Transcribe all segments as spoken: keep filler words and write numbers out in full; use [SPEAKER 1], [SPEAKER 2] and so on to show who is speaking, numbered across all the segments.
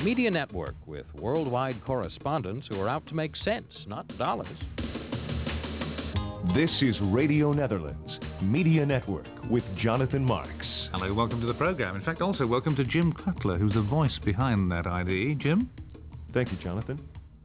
[SPEAKER 1] Media Network with worldwide correspondents who are out to make cents, not dollars.
[SPEAKER 2] This is Radio Netherlands, Media Network with Jonathan Marks.
[SPEAKER 3] Hello, welcome to the program. In fact, also welcome to Jim Cutler, who's the voice behind that I D. Jim?
[SPEAKER 2] Thank you, Jonathan.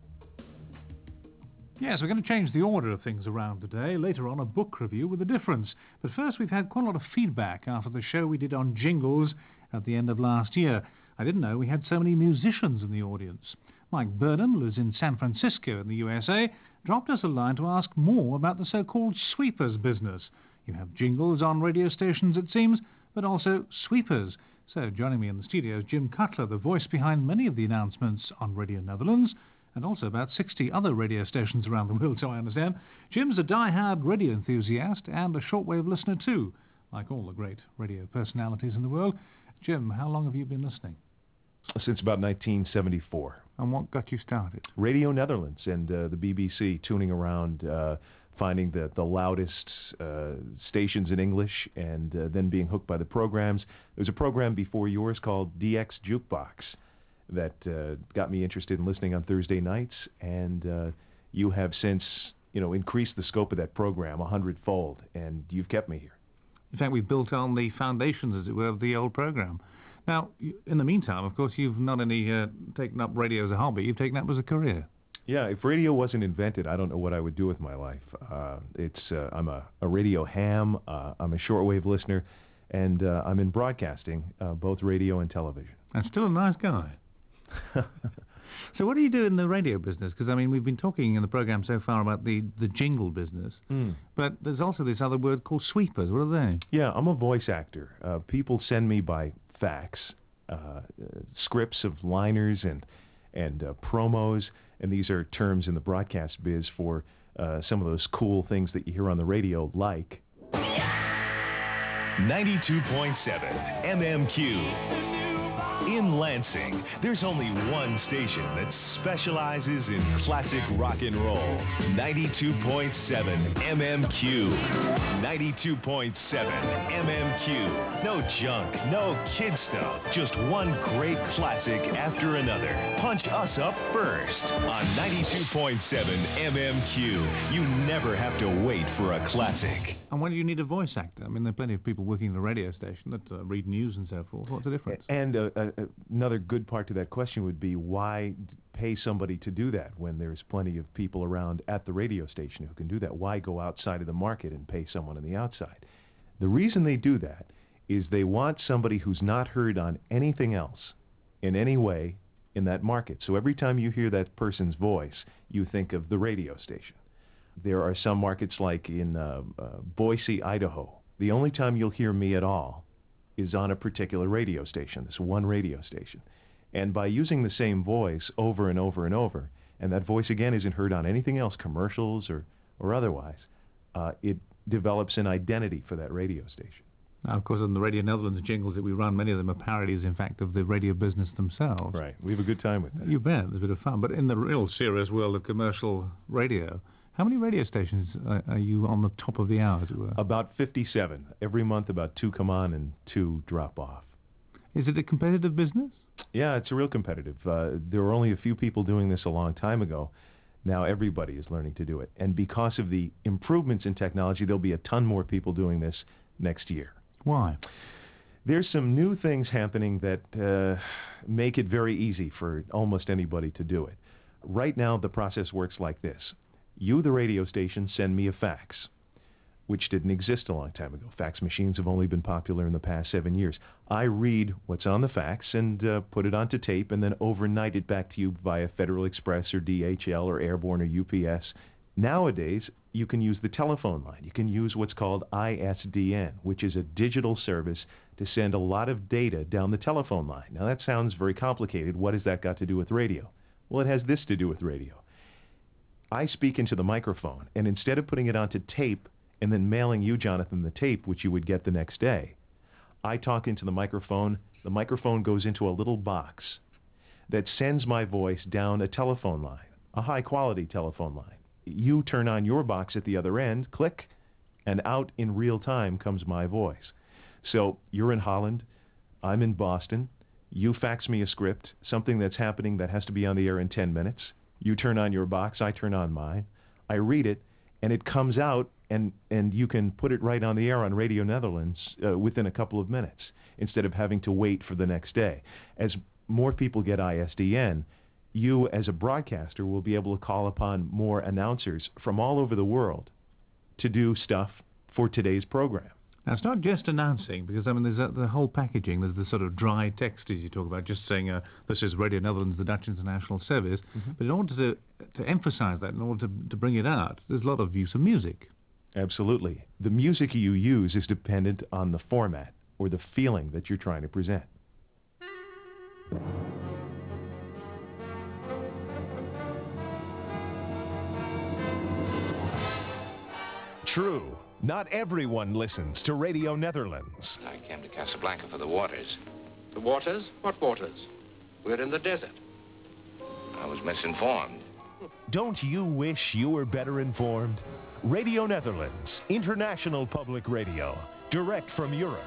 [SPEAKER 3] Yes, we're going to change the order of things around today. Later on, a book review with a difference. But first, we've had quite a lot of feedback after the show we did on jingles at the end of last year. I didn't know we had so many musicians in the audience. Mike Burnham, who lives in San Francisco in the U S A, dropped us a line to ask more about the so-called sweepers business. You have jingles on radio stations, it seems, but also sweepers. So joining me in the studio is Jim Cutler, the voice behind many of the announcements on Radio Netherlands, and also about sixty other radio stations around the world, so I understand. Jim's a die-hard radio enthusiast and a shortwave listener too, like all the great radio personalities in the world. Jim, how long have you been listening?
[SPEAKER 2] Since about nineteen seventy-four.
[SPEAKER 3] And what got you started?
[SPEAKER 2] Radio Netherlands and uh, the B B C, tuning around, uh, finding the, the loudest uh, stations in English, and uh, then being hooked by the programs. There was a program before yours called D X Jukebox that uh, got me interested in listening on Thursday nights, and uh, you have since, you know, increased the scope of that program a hundredfold, and you've kept me here.
[SPEAKER 3] In fact, we built on the foundations, as it were, of the old program. Now, in the meantime, of course, you've not only uh, taken up radio as a hobby, you've taken up as a career.
[SPEAKER 2] Yeah, if radio wasn't invented, I don't know what I would do with my life. Uh, it's uh, I'm a, a radio ham, uh, I'm a shortwave listener, and uh, I'm in broadcasting, uh, both radio and television.
[SPEAKER 3] And still a nice guy. So what do you do in the radio business? Because, I mean, we've been talking in the program so far about the, the jingle business, mm. but there's also this other word called sweepers. What are they?
[SPEAKER 2] Yeah, I'm a voice actor. Uh, people send me by fax uh, uh, scripts of liners and, and uh, promos, and these are terms in the broadcast biz for uh, some of those cool things that you hear on the radio, like
[SPEAKER 4] ninety-two point seven M M Q. In Lansing, there's only one station that specializes in classic rock and roll. ninety-two point seven M M Q. ninety-two point seven M M Q. No junk, no kid stuff. Just one great classic after another. Punch us up first on ninety-two point seven M M Q. You never have to wait for a classic.
[SPEAKER 3] And why do you need a voice actor? I mean, there are plenty of people working in the radio station that uh, read news and so forth. What's the difference?
[SPEAKER 2] And uh, uh, another good part to that question would be, why pay somebody to do that when there's plenty of people around at the radio station who can do that? Why go outside of the market and pay someone on the outside? The reason they do that is they want somebody who's not heard on anything else in any way in that market. So every time you hear that person's voice, you think of the radio station. There are some markets like in uh, uh, Boise, Idaho. The only time you'll hear me at all is on a particular radio station, this one radio station. And by using the same voice over and over and over, and that voice again isn't heard on anything else, commercials or, or otherwise, uh, it develops an identity for that radio station.
[SPEAKER 3] Now, of course, on the Radio Netherlands jingles that we run, many of them are parodies, in fact, of the radio business themselves.
[SPEAKER 2] Right. We have a good time with that.
[SPEAKER 3] You bet. There's a bit of fun. But in the real serious world of commercial radio, how many radio stations are, are you on the top of the hour, as it were?
[SPEAKER 2] About fifty-seven. Every month, about two come on and two drop off.
[SPEAKER 3] Is it a competitive business?
[SPEAKER 2] Yeah, it's a real competitive. Uh, there were only a few people doing this a long time ago. Now everybody is learning to do it. And because of the improvements in technology, there'll be a ton more people doing this next year.
[SPEAKER 3] Why?
[SPEAKER 2] There's some new things happening that uh, make it very easy for almost anybody to do it. Right now, the process works like this. You, the radio station, send me a fax, which didn't exist a long time ago. Fax machines have only been popular in the past seven years. I read what's on the fax and uh, put it onto tape and then overnight it back to you via Federal Express or D H L or Airborne or U P S. Nowadays, you can use the telephone line. You can use what's called I S D N, which is a digital service to send a lot of data down the telephone line. Now, that sounds very complicated. What has that got to do with radio? Well, it has this to do with radio. I speak into the microphone, and instead of putting it onto tape and then mailing you, Jonathan, the tape, which you would get the next day, I talk into the microphone. The microphone goes into a little box that sends my voice down a telephone line, a high-quality telephone line. You turn on your box at the other end, click, and out in real time comes my voice. So you're in Holland, I'm in Boston, You fax me a script, something that's happening that has to be on the air in ten minutes. You turn on your box, I turn on mine. I read it, and it comes out, and, and you can put it right on the air on Radio Netherlands uh, within a couple of minutes, instead of having to wait for the next day. As more people get I S D N, you as a broadcaster will be able to call upon more announcers from all over the world to do stuff for today's program.
[SPEAKER 3] Now, it's not just announcing, because, I mean, there's uh, the whole packaging. There's the sort of dry text, as you talk about, just saying, uh, this is Radio Netherlands, the Dutch International Service. Mm-hmm. But in order to, to emphasize that, in order to, to bring it out, there's a lot of use of music.
[SPEAKER 2] Absolutely. The music you use is dependent on the format or the feeling that you're trying to present.
[SPEAKER 4] True, not everyone listens to Radio Netherlands.
[SPEAKER 5] I came to Casablanca for the waters. The waters? What waters? We're in the desert. I was misinformed.
[SPEAKER 4] Don't you wish you were better informed? Radio Netherlands, international public radio, direct from Europe.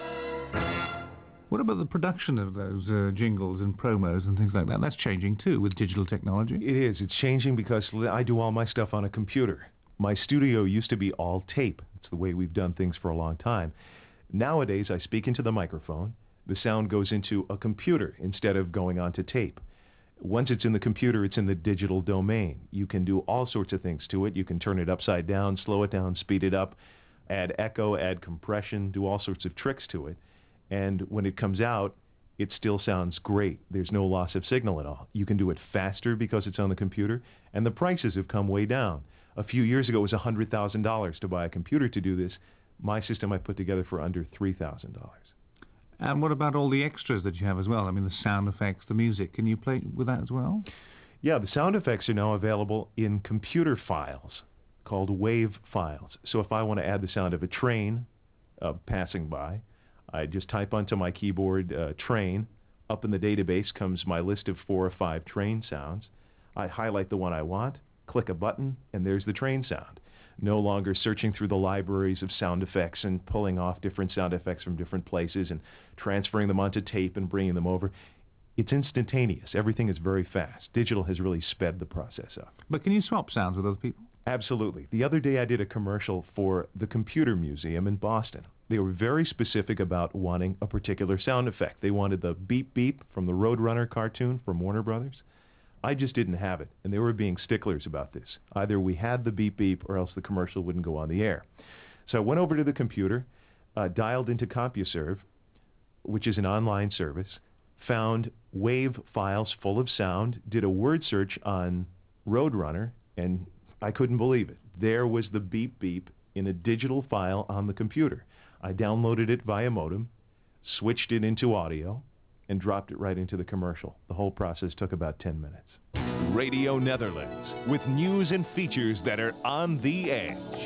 [SPEAKER 3] What about the production of those uh, jingles and promos and things like that? That's changing too with digital technology.
[SPEAKER 2] It is. It's changing because I do all my stuff on a computer. My studio used to be all tape. It's the way we've done things for a long time. Nowadays, I speak into the microphone. The sound goes into a computer instead of going onto tape. Once it's in the computer, it's in the digital domain. You can do all sorts of things to it. You can turn it upside down, slow it down, speed it up, add echo, add compression, do all sorts of tricks to it. And when it comes out, it still sounds great. There's no loss of signal at all. You can do it faster because it's on the computer, and the prices have come way down. A few years ago, it was one hundred thousand dollars to buy a computer to do this. My system I put together for under three thousand dollars.
[SPEAKER 3] And what about all the extras that you have as well? I mean, the sound effects, the music. Can you play with that as well?
[SPEAKER 2] Yeah, the sound effects are now available in computer files called WAV files. So if I want to add the sound of a train uh, passing by, I just type onto my keyboard uh, train. Up in the database comes my list of four or five train sounds. I highlight the one I want, click a button, and there's the train sound. No longer searching through the libraries of sound effects and pulling off different sound effects from different places and transferring them onto tape and bringing them over. It's instantaneous. Everything is very fast. Digital has really sped the process up.
[SPEAKER 3] But can you swap sounds with other people?
[SPEAKER 2] Absolutely. The other day I did a commercial for the Computer Museum in Boston. They were very specific about wanting a particular sound effect. They wanted the beep beep from the Roadrunner cartoon from Warner Brothers. I just didn't have it, and they were being sticklers about this. Either we had the beep beep or else the commercial wouldn't go on the air. So I went over to the computer, uh, dialed into CompuServe, which is an online service, found WAV files full of sound, did a word search on Roadrunner, and I couldn't believe it. There was the beep beep in a digital file on the computer. I downloaded it via modem, switched it into audio, and dropped it right into the commercial. The whole process took about ten minutes.
[SPEAKER 4] Radio Netherlands, with news and features that are on the edge.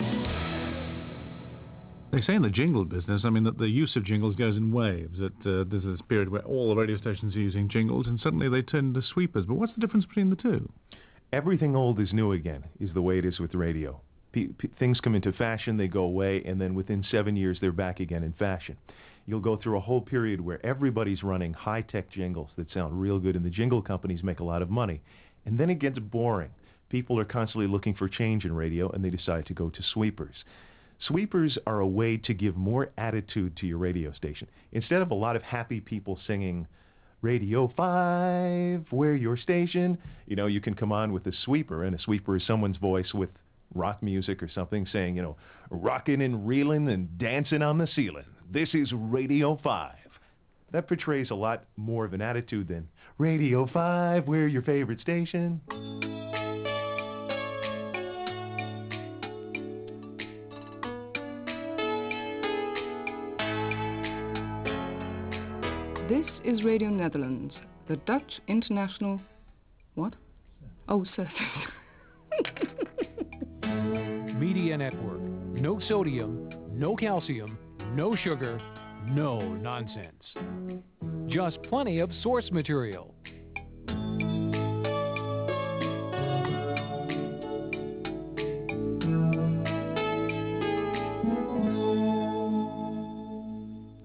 [SPEAKER 3] They say in the jingle business, I mean, that the use of jingles goes in waves. That uh, there's this period where all the radio stations are using jingles, and suddenly they turn into sweepers. But what's the difference between the two?
[SPEAKER 2] Everything old is new again, is the way it is with radio. P- p- things come into fashion, they go away, and then within seven years they're back again in fashion. You'll go through a whole period where everybody's running high-tech jingles that sound real good, and the jingle companies make a lot of money. And then it gets boring. People are constantly looking for change in radio, and they decide to go to sweepers. Sweepers are a way to give more attitude to your radio station. Instead of a lot of happy people singing, Radio five, we're your station, you know, you can come on with a sweeper, and a sweeper is someone's voice with rock music or something saying, you know, rocking and reeling and dancing on the ceiling. This is Radio five. That portrays a lot more of an attitude than Radio five, we're your favorite station.
[SPEAKER 6] This is Radio Netherlands, the Dutch International... What? Oh, service.
[SPEAKER 1] Media Network. No sodium, no calcium, no sugar, no nonsense. Just plenty of source material.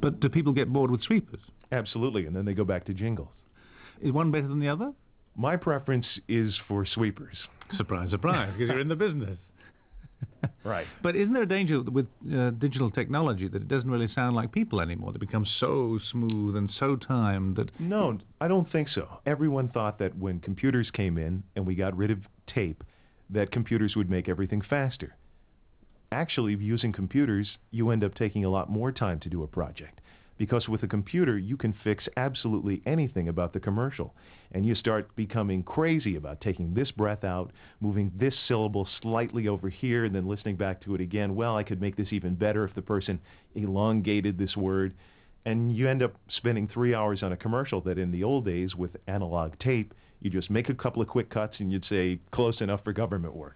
[SPEAKER 3] But do people get bored with sweepers?
[SPEAKER 2] Absolutely, and then they go back to jingles.
[SPEAKER 3] Is one better than the other?
[SPEAKER 2] My preference is for sweepers.
[SPEAKER 3] Surprise, surprise, because you're in the business.
[SPEAKER 2] Right.
[SPEAKER 3] But isn't there a danger with uh, digital technology that it doesn't really sound like people anymore? They become so smooth and so timed that...
[SPEAKER 2] No, I don't think so. Everyone thought that when computers came in and we got rid of tape, that computers would make everything faster. Actually, using computers, you end up taking a lot more time to do a project. Because with a computer, you can fix absolutely anything about the commercial. And you start becoming crazy about taking this breath out, moving this syllable slightly over here, and then listening back to it again. Well, I could make this even better if the person elongated this word. And you end up spending three hours on a commercial that in the old days with analog tape, you just make a couple of quick cuts and you'd say, close enough for government work.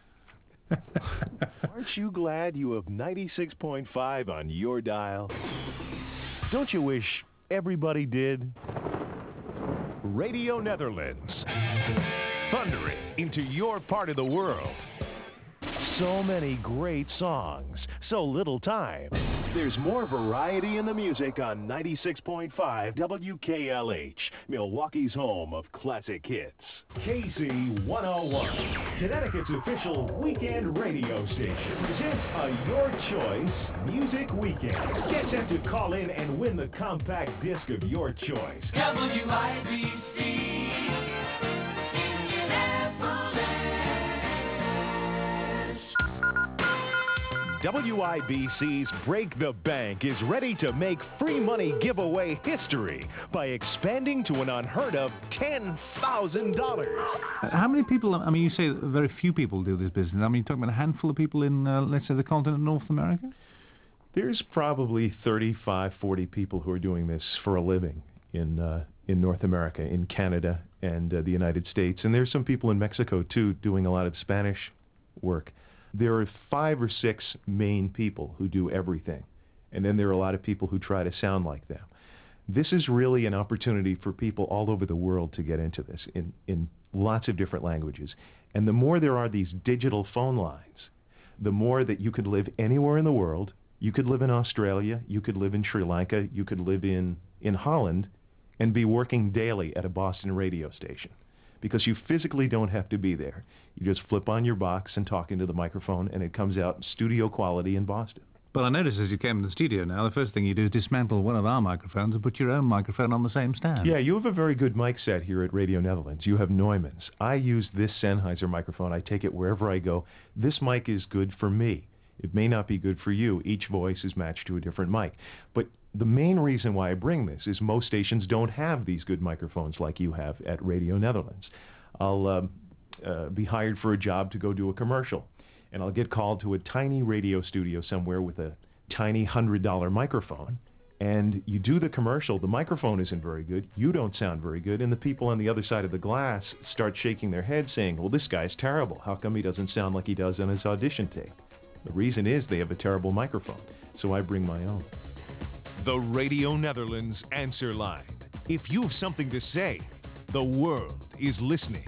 [SPEAKER 4] Aren't you glad you have ninety-six point five on your dial? Don't you wish everybody did? Radio Netherlands, thundering into your part of the world. So many great songs, so little time. There's more variety in the music on ninety-six point five W K L H, Milwaukee's home of classic hits. K C one oh one, Connecticut's official weekend radio station, presents a Your Choice Music Weekend. Get set to call in and win the compact disc of your choice.
[SPEAKER 7] W I B C
[SPEAKER 4] W I B C's Break the Bank is ready to make free money giveaway history by expanding to an unheard of ten thousand dollars.
[SPEAKER 3] Uh, how many people, I mean, you say very few people do this business. I mean, you're talking about a handful of people in, uh, let's say, the continent of North America?
[SPEAKER 2] There's probably thirty-five, forty people who are doing this for a living in uh, in North America, in Canada, and uh, the United States. And there's some people in Mexico, too, doing a lot of Spanish work. There are five or six main people who do everything, and then there are a lot of people who try to sound like them. This is really an opportunity for people all over the world to get into this in, in lots of different languages. And the more there are these digital phone lines, the more that you could live anywhere in the world. You could live in Australia, you could live in Sri Lanka, you could live in, in Holland, and be working daily at a Boston radio station. Because you physically don't have to be there. You just flip on your box and talk into the microphone, and it comes out studio quality in Boston.
[SPEAKER 3] But I noticed as you came in the studio now, the first thing you do is dismantle one of our microphones and put your own microphone on the same stand.
[SPEAKER 2] Yeah, you have a very good mic set here at Radio Netherlands. You have Neumann's. I use this Sennheiser microphone. I take it wherever I go. This mic is good for me. It may not be good for you. Each voice is matched to a different mic. But the main reason why I bring this is most stations don't have these good microphones like you have at Radio Netherlands. I'll uh, uh, be hired for a job to go do a commercial, and I'll get called to a tiny radio studio somewhere with a tiny one hundred dollar microphone, and you do the commercial, the microphone isn't very good, you don't sound very good, and the people on the other side of the glass start shaking their heads saying, well, this guy's terrible. How come he doesn't sound like he does on his audition tape? The reason is they have a terrible microphone, so I bring my own.
[SPEAKER 4] The Radio Netherlands answer line. If you've something to say, the world is listening.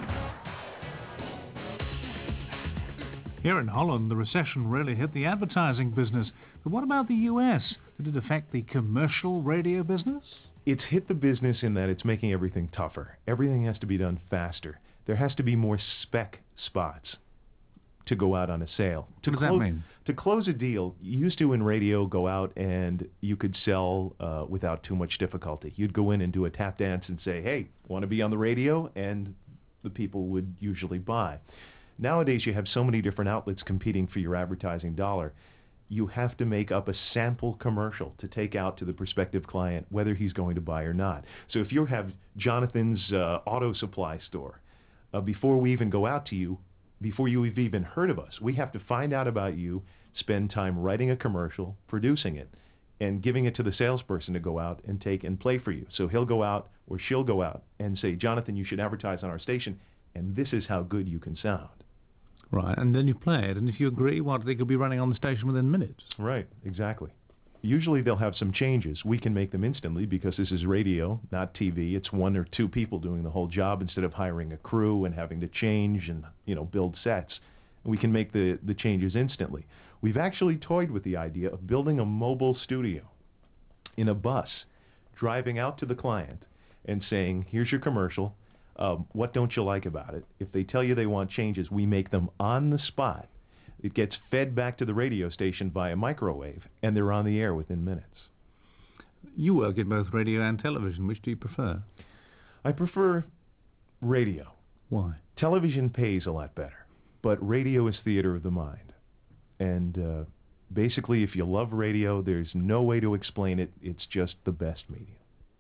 [SPEAKER 3] Here in Holland, the recession really hit the advertising business. But what about the U S? Did it affect the commercial radio business?
[SPEAKER 2] It's hit the business in that it's making everything tougher. Everything has to be done faster. There has to be more spec spots to go out on a sale. To
[SPEAKER 3] what does
[SPEAKER 2] clo-
[SPEAKER 3] that mean?
[SPEAKER 2] To close a deal, you used to in radio go out and you could sell uh, without too much difficulty. You'd go in and do a tap dance and say, hey, want to be on the radio? And the people would usually buy. Nowadays, you have so many different outlets competing for your advertising dollar. You have to make up a sample commercial to take out to the prospective client, whether he's going to buy or not. So if you have Jonathan's uh, auto supply store, uh, before we even go out to you, before you've even heard of us, we have to find out about you, spend time writing a commercial, producing it, and giving it to the salesperson to go out and take and play for you. So he'll go out or she'll go out and say, Jonathan, you should advertise on our station, and this is how good you can sound.
[SPEAKER 3] Right, and then you play it, and if you agree, what, they could be running on the station within minutes.
[SPEAKER 2] Right, exactly. Usually they'll have some changes. We can make them instantly because this is radio, not T V. It's one or two people doing the whole job instead of hiring a crew and having to change and, you know, build sets. We can make the, the changes instantly. We've actually toyed with the idea of building a mobile studio in a bus, driving out to the client and saying, here's your commercial, um, what don't you like about it? If they tell you they want changes, we make them on the spot. It gets fed back to the radio station via microwave, and they're on the air within minutes.
[SPEAKER 3] You work in both radio and television. Which do you prefer?
[SPEAKER 2] I prefer radio.
[SPEAKER 3] Why?
[SPEAKER 2] Television pays a lot better, but radio is theater of the mind. And uh, basically, if you love radio, there's no way to explain it. It's just the best medium.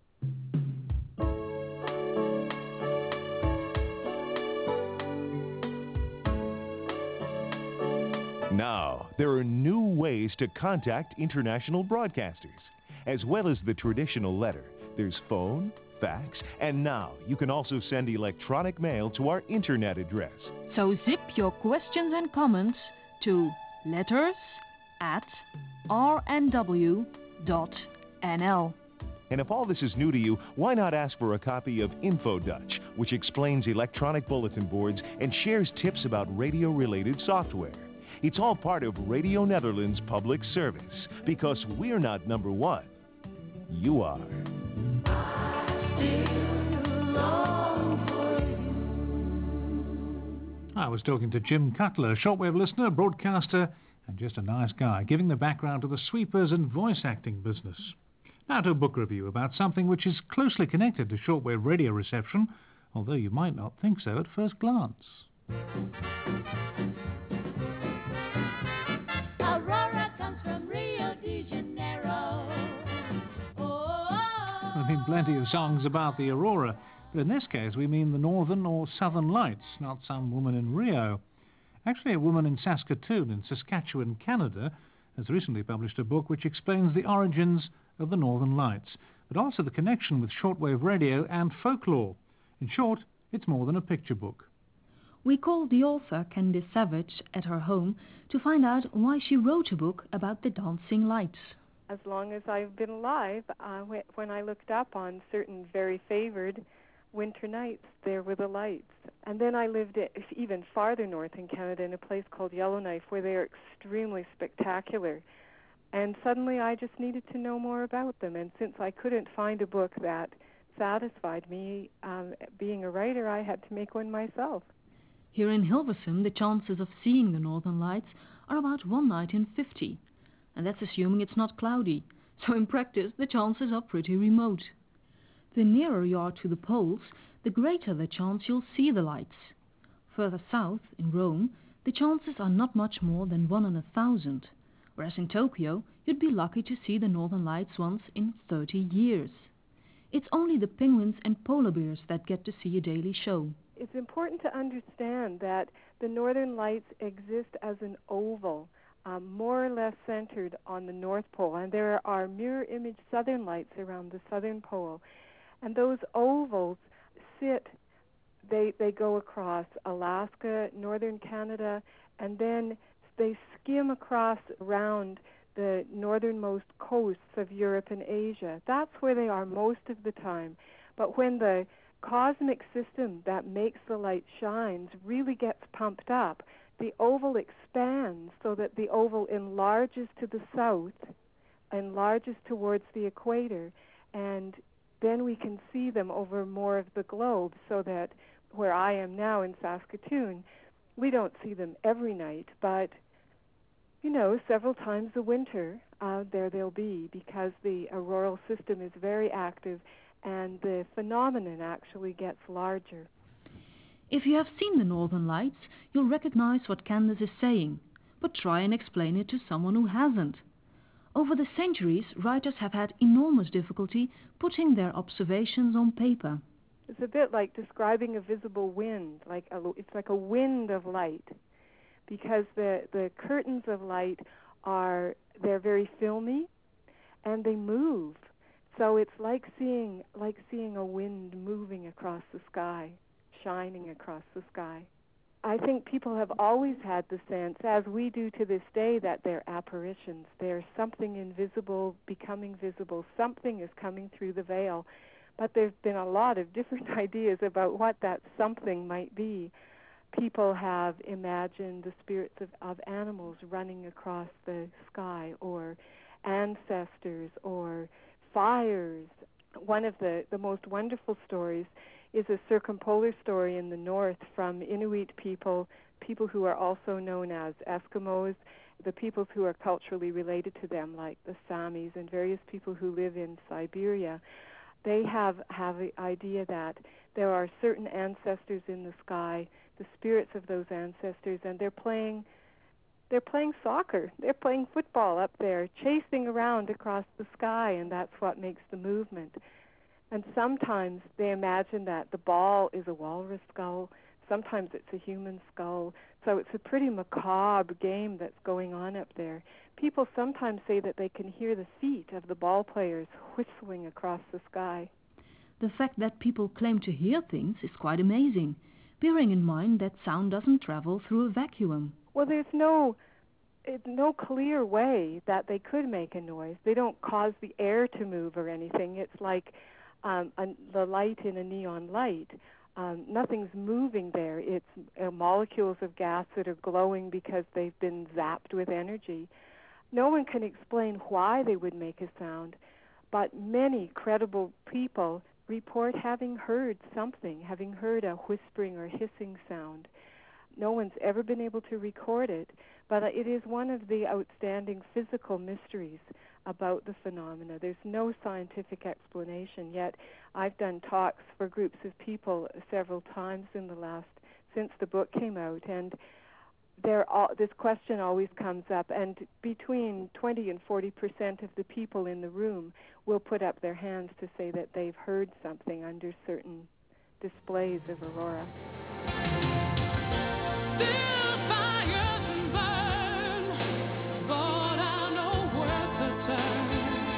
[SPEAKER 4] Now, there are new ways to contact international broadcasters. As well as the traditional letter, there's phone, fax, and now you can also send electronic mail to our internet address.
[SPEAKER 8] So zip your questions and comments to letters at r n w dot n l.
[SPEAKER 4] And if all this is new to you, why not ask for a copy of InfoDutch, which explains electronic bulletin boards and shares tips about radio-related software. It's all part of Radio Netherlands public service, because we're not number one. You are.
[SPEAKER 3] I was talking to Jim Cutler, shortwave listener, broadcaster, and just a nice guy, giving the background to the sweepers and voice acting business. Now to a book review about something which is closely connected to shortwave radio reception, although you might not think so at first glance.
[SPEAKER 7] Aurora comes from Rio de Janeiro. Oh,
[SPEAKER 3] There have been plenty of songs about the aurora, but in this case we mean the northern or southern lights, not some woman in Rio. Actually, a woman in Saskatoon in Saskatchewan, Canada, has recently published a book which explains the origins of the northern lights, but also the connection with shortwave radio and folklore. In short, it's more than a picture book.
[SPEAKER 8] We called the author, Candice Savage, at her home to find out why she wrote a book about the dancing lights.
[SPEAKER 9] As long as I've been alive, uh, when I looked up on certain very favored winter nights, there were the lights. And then I lived even farther north in Canada in a place called Yellowknife, where they are extremely spectacular. And suddenly I just needed to know more about them. And since I couldn't find a book that satisfied me, um, being a writer, I had to make one myself.
[SPEAKER 8] Here in Hilversum, the chances of seeing the northern lights are about one night in fifty. And that's assuming it's not cloudy. So in practice, the chances are pretty remote. The nearer you are to the poles, the greater the chance you'll see the lights. Further south, in Rome, the chances are not much more than one in a thousand. Whereas in Tokyo, you'd be lucky to see the northern lights once in thirty years. It's only the penguins and polar bears that get to see a daily show.
[SPEAKER 9] It's important to understand that the northern lights exist as an oval, um, more or less centered on the North Pole, and there are mirror image southern lights around the southern pole. And those ovals sit, they, they go across Alaska, northern Canada, and then they skim across around the northernmost coasts of Europe and Asia. That's where they are most of the time. But when the cosmic system that makes the light shines really gets pumped up, the oval expands so that the oval enlarges to the south, enlarges towards the equator, and then we can see them over more of the globe, so that where I am now in Saskatoon, we don't see them every night, but you know, several times a winter, uh, there they'll be, because the auroral system is very active and the phenomenon actually gets larger.
[SPEAKER 8] If you have seen the northern lights, you'll recognize what Candice is saying, but try and explain it to someone who hasn't. Over the centuries, writers have had enormous difficulty putting their observations on paper.
[SPEAKER 9] It's a bit like describing a visible wind, like a, it's like a wind of light, because the, the curtains of light are, they're very filmy and they move. So it's like seeing like seeing a wind moving across the sky, shining across the sky. I think people have always had the sense, as we do to this day, that they're apparitions. There's something invisible becoming visible. Something is coming through the veil. But there's been a lot of different ideas about what that something might be. People have imagined the spirits of, of animals running across the sky, or ancestors, or fires. One of the, the most wonderful stories is a circumpolar story in the north from Inuit people, people who are also known as Eskimos, the peoples who are culturally related to them, like the Samis and various people who live in Siberia. They have, have the idea that there are certain ancestors in the sky, the spirits of those ancestors, and they're playing they're playing soccer. They're playing football up there, chasing around across the sky, and that's what makes the movement. And sometimes they imagine that the ball is a walrus skull. Sometimes it's a human skull. So it's a pretty macabre game that's going on up there. People sometimes say that they can hear the feet of the ball players whistling across the sky.
[SPEAKER 8] The fact that people claim to hear things is quite amazing, bearing in mind that sound doesn't travel through a vacuum.
[SPEAKER 9] Well, there's no it's no clear way that they could make a noise. They don't cause the air to move or anything. It's like um, a, the light in a neon light. Um, nothing's moving there. It's uh, molecules of gas that are glowing because they've been zapped with energy. No one can explain why they would make a sound, but many credible people report having heard something, having heard a whispering or hissing sound. No one's ever been able to record it, but it is one of the outstanding physical mysteries about the phenomena. There's no scientific explanation yet. I've done talks for groups of people several times in the last, since the book came out, and there all, this question always comes up, and between twenty and forty percent of the people in the room will put up their hands to say that they've heard something under certain displays of aurora.
[SPEAKER 10] Still fires and burn, but I know where to turn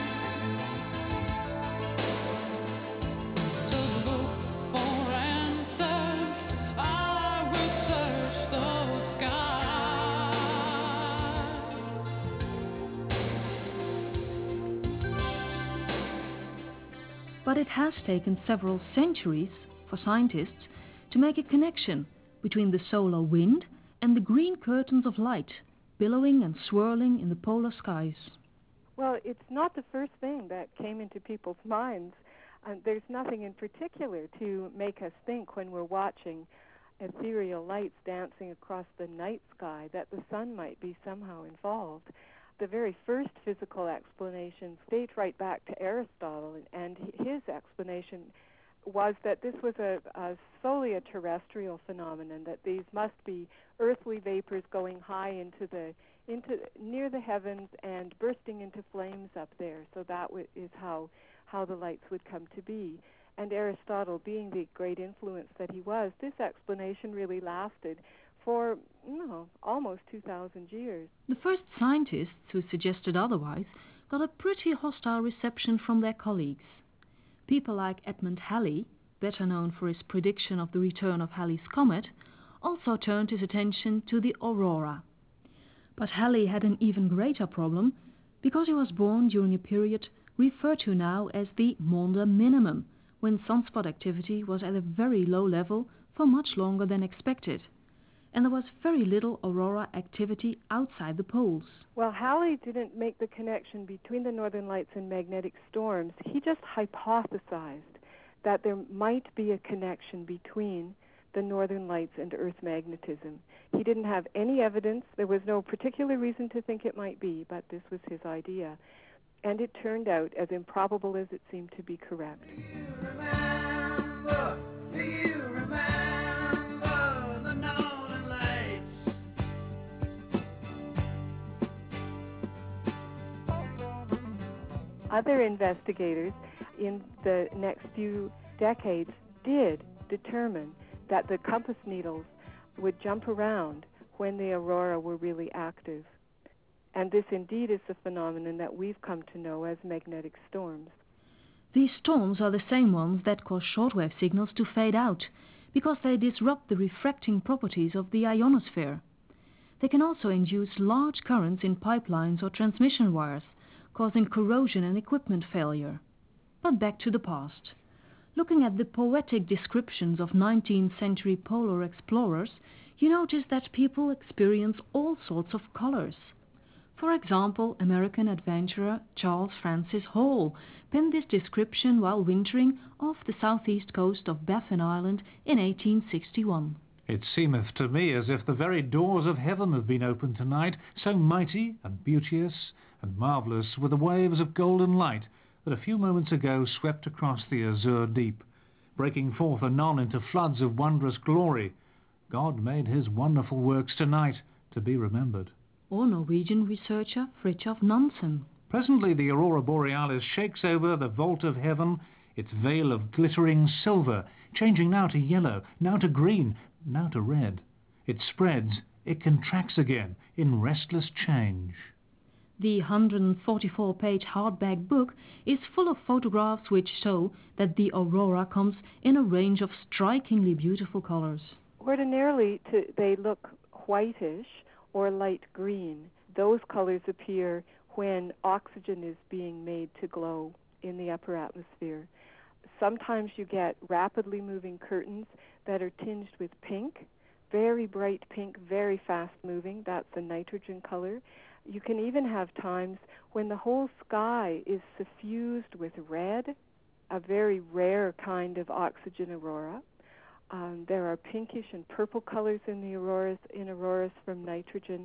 [SPEAKER 10] to look for answers. I will search the skies.
[SPEAKER 8] But it has taken several centuries for scientists to make a connection between the solar wind and the green curtains of light billowing and swirling in the polar skies.
[SPEAKER 9] Well, it's not the first thing that came into people's minds. And there's nothing in particular to make us think when we're watching ethereal lights dancing across the night sky that the sun might be somehow involved. The very first physical explanations date right back to Aristotle, and his explanation was that this was a, a solely a terrestrial phenomenon, that these must be earthly vapors going high into the into near the heavens and bursting into flames up there. So that w- is how how the lights would come to be. And Aristotle, being the great influence that he was, this explanation really lasted for you know, almost two thousand years.
[SPEAKER 8] The first scientists who suggested otherwise got a pretty hostile reception from their colleagues. People like Edmund Halley, better known for his prediction of the return of Halley's Comet, also turned his attention to the aurora. But Halley had an even greater problem because he was born during a period referred to now as the Maunder Minimum, when sunspot activity was at a very low level for much longer than expected. And there was very little aurora activity outside the poles.
[SPEAKER 9] Well, Halley didn't make the connection between the northern lights and magnetic storms. He just hypothesized that there might be a connection between the northern lights and Earth magnetism. He didn't have any evidence. There was no particular reason to think it might be, but this was his idea. And it turned out as improbable as it seemed to be correct.
[SPEAKER 10] Do you remember? Do you remember the northern lights?
[SPEAKER 9] Other investigators in the next few decades did determine that the compass needles would jump around when the aurora were really active. And this indeed is the phenomenon that we've come to know as magnetic storms.
[SPEAKER 8] These storms are the same ones that cause shortwave signals to fade out, because they disrupt the refracting properties of the ionosphere. They can also induce large currents in pipelines or transmission wires, causing corrosion and equipment failure. But back to the past. Looking at the poetic descriptions of nineteenth century polar explorers, you notice that people experience all sorts of colors. For example, American adventurer Charles Francis Hall penned this description while wintering off the southeast coast of Baffin Island in eighteen sixty-one.
[SPEAKER 3] It seemeth to me as if the very doors of heaven have been opened tonight, so mighty and beauteous and marvellous were the waves of golden light that a few moments ago swept across the azure deep, breaking forth anon into floods of wondrous glory. God made his wonderful works tonight to be remembered.
[SPEAKER 8] Or Norwegian researcher Fridtjof Nansen.
[SPEAKER 3] Presently the aurora borealis shakes over the vault of heaven, its veil of glittering silver, changing now to yellow, now to green, now to red. It spreads, it contracts again, in restless change.
[SPEAKER 8] The one hundred forty-four page hardback book is full of photographs which show that the aurora comes in a range of strikingly beautiful colors.
[SPEAKER 9] Ordinarily, to, they look whitish or light green. Those colors appear when oxygen is being made to glow in the upper atmosphere. Sometimes you get rapidly moving curtains that are tinged with pink, very bright pink, very fast moving. That's the nitrogen color. You can even have times when the whole sky is suffused with red, a very rare kind of oxygen aurora. Um, there are pinkish and purple colors in the auroras, in auroras from nitrogen,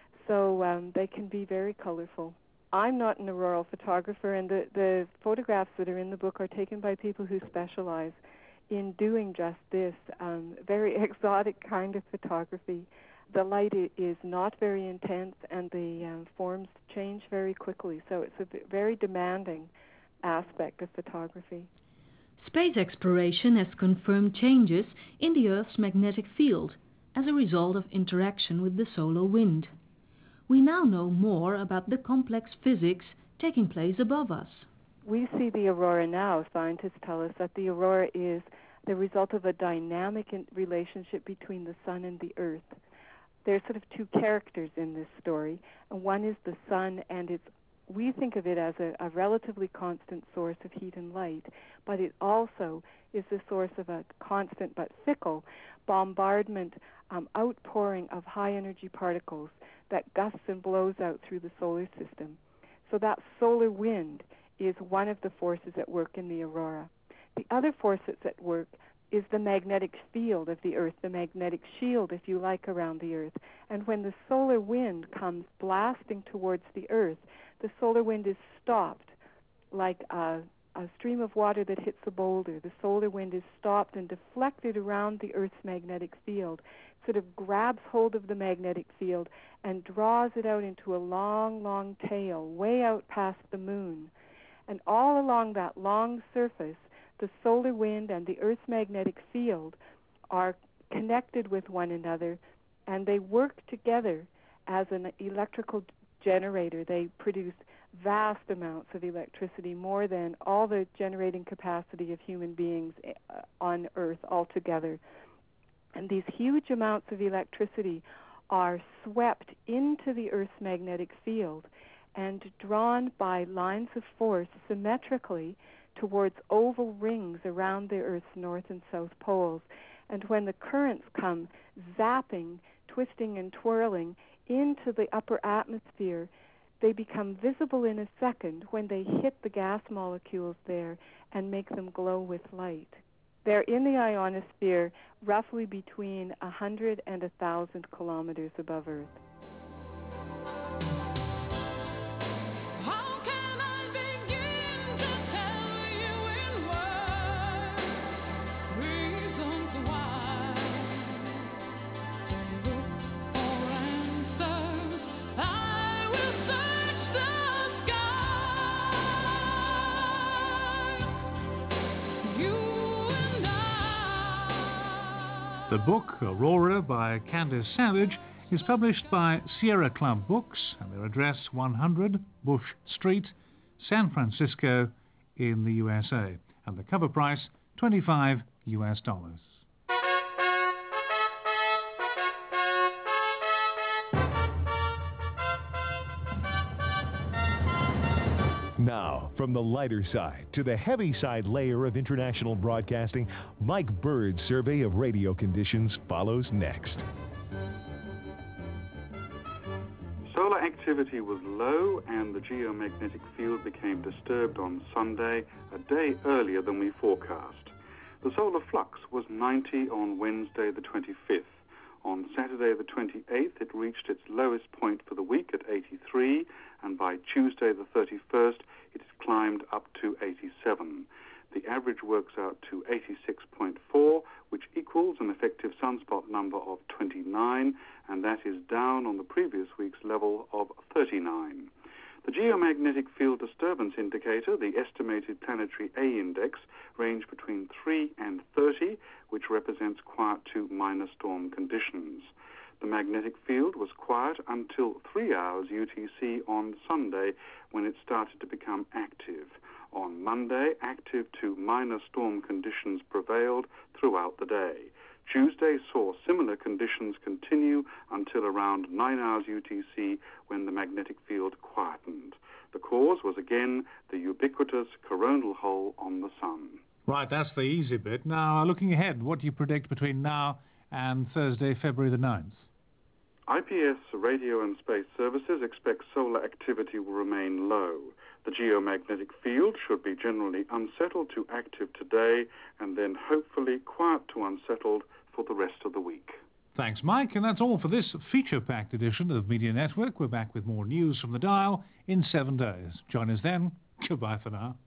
[SPEAKER 9] so um, they can be very colorful. I'm not an auroral photographer, and the, the photographs that are in the book are taken by people who specialize in doing just this, um, very exotic kind of photography. The light is not very intense, and the um, forms change very quickly, so it's a very demanding aspect of photography.
[SPEAKER 8] Space exploration has confirmed changes in the Earth's magnetic field as a result of interaction with the solar wind. We now know more about the complex physics taking place above us.
[SPEAKER 9] We see the aurora now. Scientists tell us that the aurora is the result of a dynamic relationship between the sun and the Earth. There are sort of two characters in this story, and one is the sun, and it's we think of it as a, a relatively constant source of heat and light, but it also is the source of a constant but fickle bombardment, um, outpouring of high-energy particles that gusts and blows out through the solar system. So that solar wind is one of the forces at work in the aurora. The other force that's at work is the magnetic field of the Earth, the magnetic shield, if you like, around the Earth. And when the solar wind comes blasting towards the Earth, the solar wind is stopped like a, a stream of water that hits a boulder. The solar wind is stopped and deflected around the Earth's magnetic field, sort of grabs hold of the magnetic field and draws it out into a long, long tail, way out past the moon. And all along that long surface, the solar wind and the Earth's magnetic field are connected with one another, and they work together as an electrical generator. They produce vast amounts of electricity, more than all the generating capacity of human beings on Earth altogether. And these huge amounts of electricity are swept into the Earth's magnetic field and drawn by lines of force symmetrically towards oval rings around the Earth's north and south poles. And when the currents come zapping, twisting and twirling into the upper atmosphere, they become visible in a second when they hit the gas molecules there and make them glow with light. They're in the ionosphere roughly between one hundred and one thousand kilometers above Earth.
[SPEAKER 3] The book, Aurora, by Candice Savage, is published by Sierra Club Books, and their address one hundred Bush Street, San Francisco, in the U S A. And the cover price, twenty-five U S dollars.
[SPEAKER 4] Now, from the lighter side to the heavy side layer of international broadcasting, Mike Bird's survey of radio conditions follows next.
[SPEAKER 11] Solar activity was low and the geomagnetic field became disturbed on Sunday, a day earlier than we forecast. The solar flux was ninety on Wednesday the twenty-fifth. On Saturday the twenty-eighth, it reached its lowest point for the week at eighty-three, and by Tuesday the thirty-first, it had climbed up to eighty-seven. The average works out to eighty-six point four, which equals an effective sunspot number of twenty-nine, and that is down on the previous week's level of thirty-nine. The geomagnetic field disturbance indicator, the estimated planetary A index, ranged between three and thirty, which represents quiet to minor storm conditions. The magnetic field was quiet until three hours U T C on Sunday, when it started to become active. On Monday, active to minor storm conditions prevailed throughout the day. Tuesday saw similar conditions continue until around nine hours U T C, when the magnetic field quietened. The cause was again the ubiquitous coronal hole on the sun.
[SPEAKER 3] Right, that's the easy bit. Now, looking ahead, what do you predict between now and Thursday, February the ninth?
[SPEAKER 11] I P S Radio and Space Services expect solar activity will remain low. The geomagnetic field should be generally unsettled to active today, and then hopefully quiet to unsettled for the rest of the week.
[SPEAKER 3] Thanks, Mike, and that's all for this feature-packed edition of Media Network. We're back with more news from the dial in seven days. Join us then. Goodbye for now.